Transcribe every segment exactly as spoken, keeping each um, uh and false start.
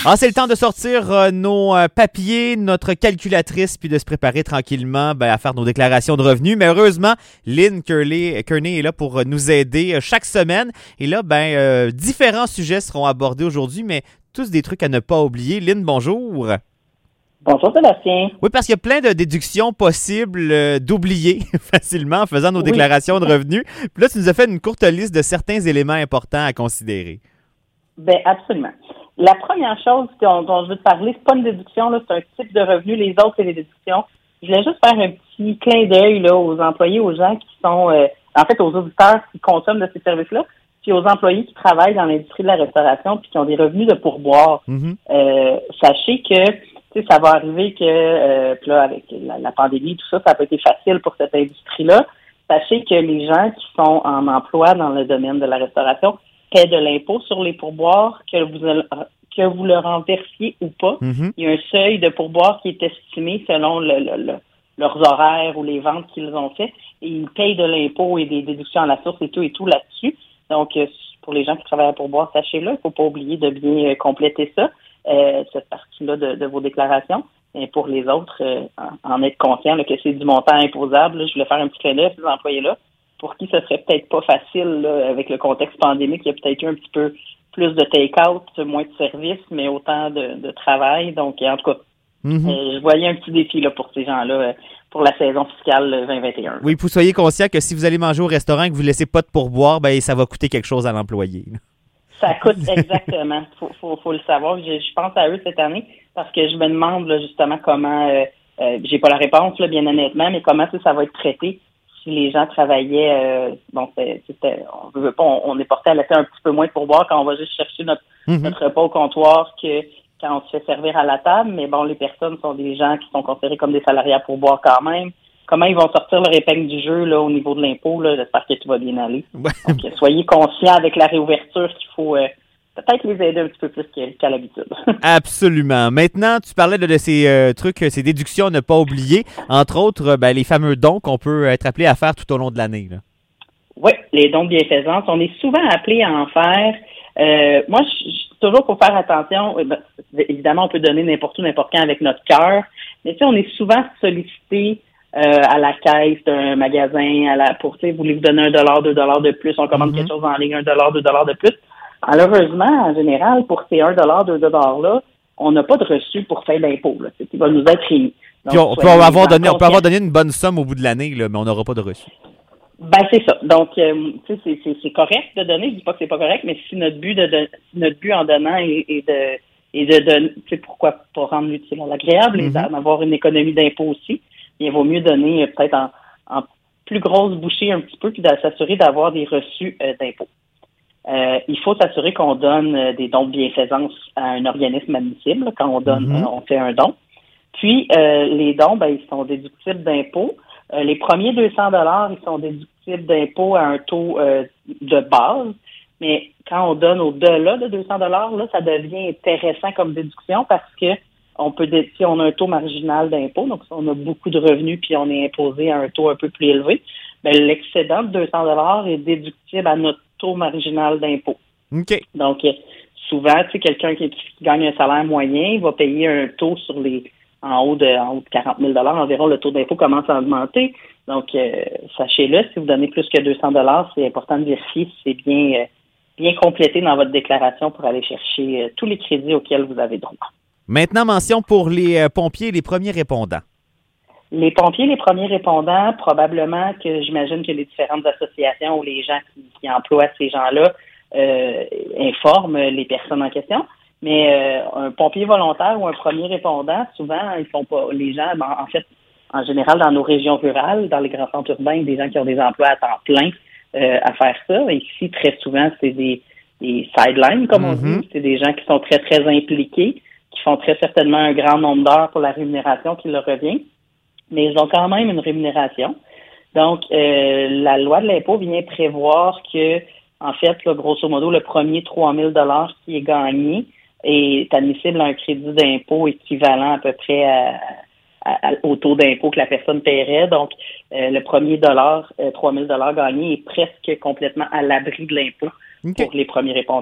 Ah, c'est le temps de sortir euh, nos euh, papiers, notre calculatrice, puis de se préparer tranquillement ben, à faire nos déclarations de revenus. Mais heureusement, Lynn Kearney, Kearney est là pour nous aider euh, chaque semaine. Et là, ben, euh, différents sujets seront abordés aujourd'hui, mais tous des trucs à ne pas oublier. Lynn, bonjour. Bonjour Sébastien. Oui, parce qu'il y a plein de déductions possibles euh, d'oublier facilement en faisant nos oui. déclarations de revenus. Puis là, tu nous as fait une courte liste de certains éléments importants à considérer. Bien, absolument. La première chose dont, dont je veux te parler, c'est pas une déduction, là, c'est un type de revenu. Les autres, c'est les déductions. Je voulais juste faire un petit clin d'œil là, aux employés, aux gens qui sont, euh, en fait, aux auditeurs qui consomment de ces services-là, puis aux employés qui travaillent dans l'industrie de la restauration puis qui ont des revenus de pourboire. Mm-hmm. Euh, sachez que ça va arriver que, euh, là, avec la, la pandémie, tout ça, ça n'a pas été facile pour cette industrie-là. Sachez que les gens qui sont en emploi dans le domaine de la restauration paient de l'impôt sur les pourboires, que vous, que vous leur en versiez ou pas. Mm-hmm. Il y a un seuil de pourboire qui est estimé selon le, le, le, leurs horaires ou les ventes qu'ils ont fait. Et ils payent de l'impôt et des déductions à la source et tout et tout là-dessus. Donc, pour les gens qui travaillent à pourboire, sachez-le, il ne faut pas oublier de bien compléter ça. Euh, cette partie-là de, de vos déclarations. Et pour les autres, euh, en, en être conscient là, que c'est du montant imposable, là, je voulais faire un petit clin d'œil à ces employés-là, pour qui ce serait peut-être pas facile là, avec le contexte pandémique. Il y a peut-être eu un petit peu plus de take-out, moins de services, mais autant de, de travail. Donc, en tout cas, mm-hmm. euh, je voyais un petit défi là, pour ces gens-là euh, pour la saison fiscale vingt vingt et un. Oui, vous soyez conscient que si vous allez manger au restaurant et que vous ne laissez pas de pourboire, ben ça va coûter quelque chose à l'employé. Ça coûte exactement. Faut, faut, faut le savoir. Je, je pense à eux cette année parce que je me demande là, justement comment. Euh, euh, j'ai pas la réponse là, bien honnêtement, mais comment ça, ça va être traité si les gens travaillaient. Euh, bon, c'est, c'était, on veut pas. On, on est porté à laisser un petit peu moins de pourboire quand on va juste chercher notre, mm-hmm. notre repas au comptoir que quand on se fait servir à la table. Mais bon, les personnes sont des gens qui sont considérés comme des salariés à pourboire quand même. Comment ils vont sortir leur épingle du jeu là au niveau de l'impôt, là, j'espère que tout va bien aller. Ouais. Donc, soyez conscients avec la réouverture qu'il faut euh, peut-être les aider un petit peu plus qu'à l'habitude. Absolument. Maintenant, tu parlais de, de ces euh, trucs, ces déductions à ne pas oublier, entre autres ben, les fameux dons qu'on peut être appelé à faire tout au long de l'année. Là. Oui, les dons de bienfaisance. On est souvent appelé à en faire. Euh, moi, je, je, toujours pour faire attention, ben, évidemment, on peut donner n'importe où, n'importe quand avec notre cœur, mais tu sais, on est souvent sollicité Euh, à la caisse d'un magasin, à la pour, tu sais, voulez-vous donner un dollar, deux dollars de plus, on commande mm-hmm. quelque chose en ligne, un dollar, deux dollars de plus. Malheureusement, en général, pour ces un dollar, deux dollars-là, on n'a pas de reçu pour faire l'impôt, là. C'est qui va nous être émis. Puis on, peut avoir donné, on peut avoir donné une bonne somme au bout de l'année, là, mais on n'aura pas de reçu. Ben, c'est ça. Donc, euh, tu sais, c'est, c'est, c'est correct de donner, je dis pas que c'est pas correct, mais si notre but de, de si notre but en donnant est, est de, est de donner, tu sais, pourquoi pas rendre l'utile à l'agréable mm-hmm. et d'avoir une économie d'impôt aussi. Il vaut mieux donner peut-être en, en plus grosse bouchée un petit peu puis de s'assurer d'avoir des reçus euh, d'impôts. Euh, il faut s'assurer qu'on donne euh, des dons de bienfaisance à un organisme admissible quand on donne, mm-hmm. euh, on fait un don. Puis euh, les dons, ben ils sont déductibles d'impôts. Euh, les premiers deux cents dollars, ils sont déductibles d'impôts à un taux euh, de base. Mais quand on donne au-delà de deux cents dollars, là, ça devient intéressant comme déduction parce que on peut, si on a un taux marginal d'impôt, donc si on a beaucoup de revenus puis on est imposé à un taux un peu plus élevé, bien, l'excédent de deux cents dollars est déductible à notre taux marginal d'impôt. OK. Donc, souvent, tu sais, quelqu'un qui, qui gagne un salaire moyen va payer un taux sur les, en haut de, en haut de quarante mille dollars environ, le taux d'impôt commence à augmenter. Donc, euh, sachez-le, si vous donnez plus que deux cents dollars, c'est important de vérifier si c'est bien, euh, bien complété dans votre déclaration pour aller chercher euh, tous les crédits auxquels vous avez droit. Maintenant, mention pour les euh, pompiers et les premiers répondants. Les pompiers, les premiers répondants, probablement que j'imagine que les différentes associations ou les gens qui, qui emploient ces gens-là euh, informent les personnes en question. Mais euh, un pompier volontaire ou un premier répondant, souvent, ils font pas. Les gens, ben, en fait, en général, dans nos régions rurales, dans les grands centres urbains, il y a des gens qui ont des emplois à temps plein euh, à faire ça. Et ici, très souvent, c'est des, des sidelines, comme mm-hmm. on dit. C'est des gens qui sont très, très impliqués, qui font très certainement un grand nombre d'heures pour la rémunération qui leur revient, mais ils ont quand même une rémunération. Donc, euh, la loi de l'impôt vient prévoir que, en fait, là, grosso modo, le premier trois mille dollars qui est gagné est admissible à un crédit d'impôt équivalent à peu près à, à, à, au taux d'impôt que la personne paierait. Donc, euh, le premier dollar, euh, trois mille dollars gagné est presque complètement à l'abri de l'impôt okay. pour les premiers répondants.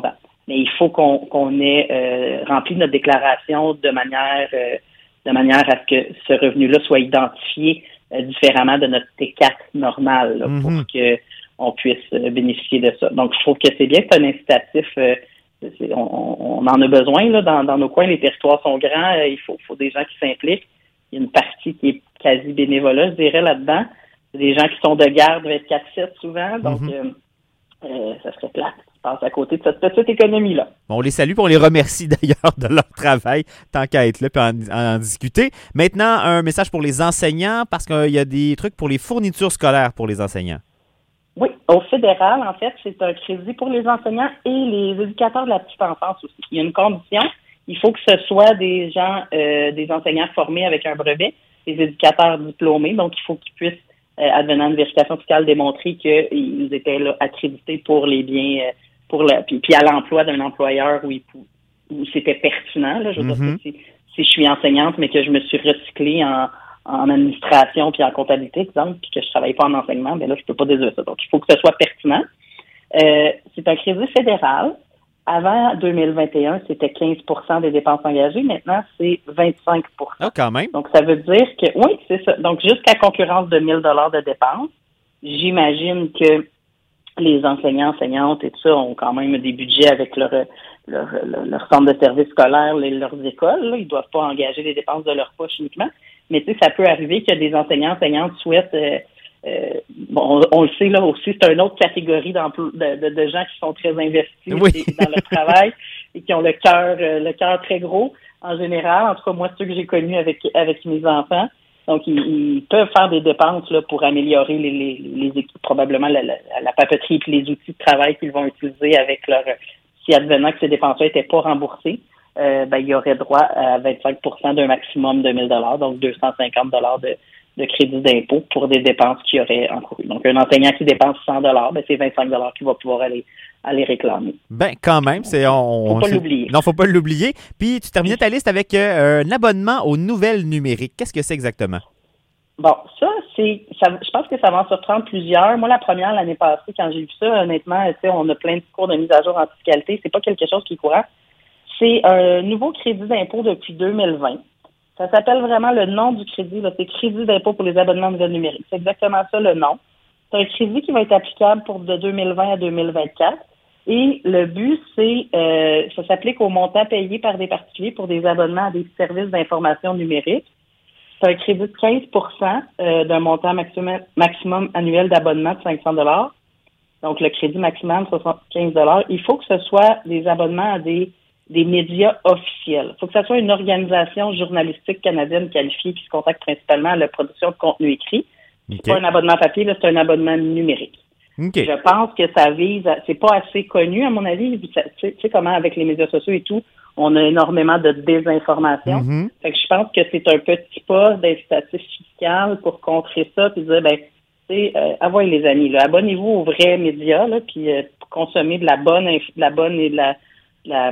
mais il faut qu'on, qu'on ait euh, rempli notre déclaration de manière euh, de manière à ce que ce revenu-là soit identifié euh, différemment de notre T quatre normal là, mm-hmm. pour qu'on puisse euh, bénéficier de ça. Donc, je trouve que c'est bien que c'est un incitatif. Euh, c'est, on, on en a besoin là, dans, dans nos coins. Les territoires sont grands. Euh, il faut, faut des gens qui s'impliquent. Il y a une partie qui est quasi bénévolat, je dirais, là-dedans. C'est des gens qui sont de garde vingt-quatre sept souvent. Donc, mm-hmm. euh, euh, ça serait plate. Passe à côté de cette petite économie-là. Bon, on les salue et on les remercie d'ailleurs de leur travail, tant qu'à être là et en, en, en discuter. Maintenant, un message pour les enseignants, parce qu'il y a des trucs pour les fournitures scolaires pour les enseignants. Oui, au fédéral, en fait, c'est un crédit pour les enseignants et les éducateurs de la petite enfance aussi. Il y a une condition, il faut que ce soit des gens, euh, des enseignants formés avec un brevet, des éducateurs diplômés, donc il faut qu'ils puissent, euh, advenant une vérification fiscale, démontrer qu'ils étaient là, accrédités pour les biens... Euh, Pour le, puis, puis à l'emploi d'un employeur où, il, où c'était pertinent. Là, je veux mm-hmm. dire, si, si je suis enseignante, mais que je me suis recyclée en, en administration puis en comptabilité, exemple, puis que je travaille pas en enseignement, bien là, je peux pas déduire ça. Donc, il faut que ce soit pertinent. Euh, c'est un crédit fédéral. Avant deux mille vingt et un, c'était quinze pour cent des dépenses engagées. Maintenant, c'est vingt-cinq pour cent. Ah, quand même. Donc, ça veut dire que, oui, c'est ça. Donc, jusqu'à concurrence de mille dollars de dépenses, j'imagine que les enseignants, enseignantes et tout ça ont quand même des budgets avec leur leur, leur, leur centre de service scolaire, les, leurs écoles. Là. Ils doivent pas engager des dépenses de leur poche uniquement. Mais tu sais, ça peut arriver que des enseignants, enseignantes souhaitent... Euh, euh, bon, on, on le sait là aussi, c'est une autre catégorie d'empl- de, de, de gens qui sont très investis oui. dans leur travail et qui ont le cœur euh, le cœur très gros en général. En tout cas, moi, ceux que j'ai connus avec avec mes enfants. Donc, ils, ils peuvent faire des dépenses là pour améliorer les, les, les équipes, probablement la, la, la papeterie et les outils de travail qu'ils vont utiliser avec leur... Si advenant que ces dépenses-là n'étaient pas remboursées, euh, ben, ils auraient droit à vingt-cinq pour cent d'un maximum de mille dollars, donc deux cent cinquante dollars de, de crédit d'impôt pour des dépenses qu'ils auraient encouru. Donc, un enseignant qui dépense cent dollars, ben, c'est vingt-cinq dollars qu'il va pouvoir aller aller réclamer. Ben, quand même, c'est... On, faut pas c'est, l'oublier. Non, faut pas l'oublier. Puis, tu terminais ta liste avec euh, un abonnement aux nouvelles numériques. Qu'est-ce que c'est exactement? Bon, ça, c'est... Ça, je pense que ça va en surprendre plusieurs. Moi, la première, l'année passée, quand j'ai vu ça, honnêtement, tu sais, on a plein de cours de mise à jour en fiscalité. C'est pas quelque chose qui est courant. C'est un nouveau crédit d'impôt depuis deux mille vingt. Ça s'appelle vraiment le nom du crédit. Là, c'est crédit d'impôt pour les abonnements nouvelles numériques. C'est exactement ça, le nom. C'est un crédit qui va être applicable pour de deux mille vingt à deux mille vingt-quatre. Et le but, c'est, euh, ça s'applique au montant payé par des particuliers pour des abonnements à des services d'information numérique. C'est un crédit de quinze pour cent euh, d'un montant maximum, maximum annuel d'abonnement de cinq cents dollars. Donc, le crédit maximum, soixante-quinze dollars. Il faut que ce soit des abonnements à des, des médias officiels. Il faut que ce soit une organisation journalistique canadienne qualifiée qui se contacte principalement à la production de contenu écrit. Okay. C'est pas un abonnement papier, là, c'est un abonnement numérique. Okay. Je pense que ça vise, à, c'est pas assez connu à mon avis. Tu sais, sais comment avec les médias sociaux et tout, on a énormément de désinformation. Mm-hmm. Fait que je pense que c'est un petit pas d'incitatif fiscal pour contrer ça, puis dire ben, tu sais, euh, avouez les amis, là, abonnez-vous aux vrais médias, là, puis euh, consommer de la bonne, de la bonne et de la, de la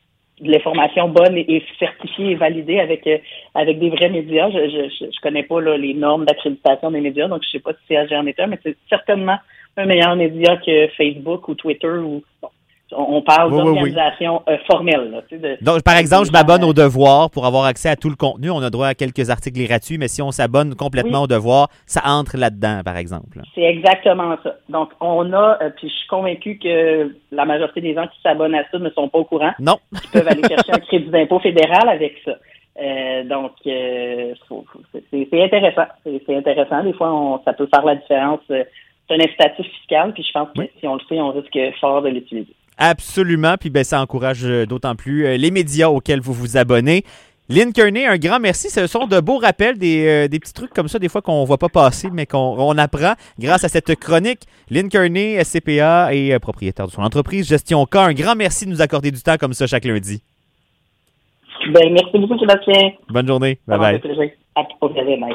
de l'information bonne et, et certifiée et validée avec euh, avec des vrais médias. Je je je connais pas là, les normes d'accréditation des médias, donc je sais pas si C A G en est un, mais c'est certainement un meilleur média que Facebook ou Twitter ou bon, on parle oui, d'organisation oui. euh, formelle. Là, tu sais, de, Donc, par exemple, je m'abonne au Devoir pour avoir accès à tout le contenu. On a droit à quelques articles gratuits, mais si on s'abonne complètement oui. au Devoir, ça entre là-dedans, par exemple. C'est exactement ça. Donc, on a, euh, puis je suis convaincue que la majorité des gens qui s'abonnent à ça ne sont pas au courant. Non. Ils peuvent aller chercher un crédit d'impôt fédéral avec ça. Euh, donc, euh, faut, faut, c'est, c'est intéressant. C'est, c'est intéressant. Des fois, on, ça peut faire la différence. Euh, c'est un incitatif fiscal, puis je pense que oui. si on le sait, on risque fort de l'utiliser. Absolument, puis ben, ça encourage d'autant plus euh, les médias auxquels vous vous abonnez. Lynn Kearney, un grand merci. Ce sont de beaux rappels, des, euh, des petits trucs comme ça, des fois qu'on ne voit pas passer, mais qu'on on apprend grâce à cette chronique. Lynn Kearney, C P A et euh, propriétaire de son entreprise Gestion K. Un grand merci de nous accorder du temps comme ça chaque lundi. Ben, merci beaucoup, Sébastien. Bonne journée. Bye-bye. À plaisir, Mike.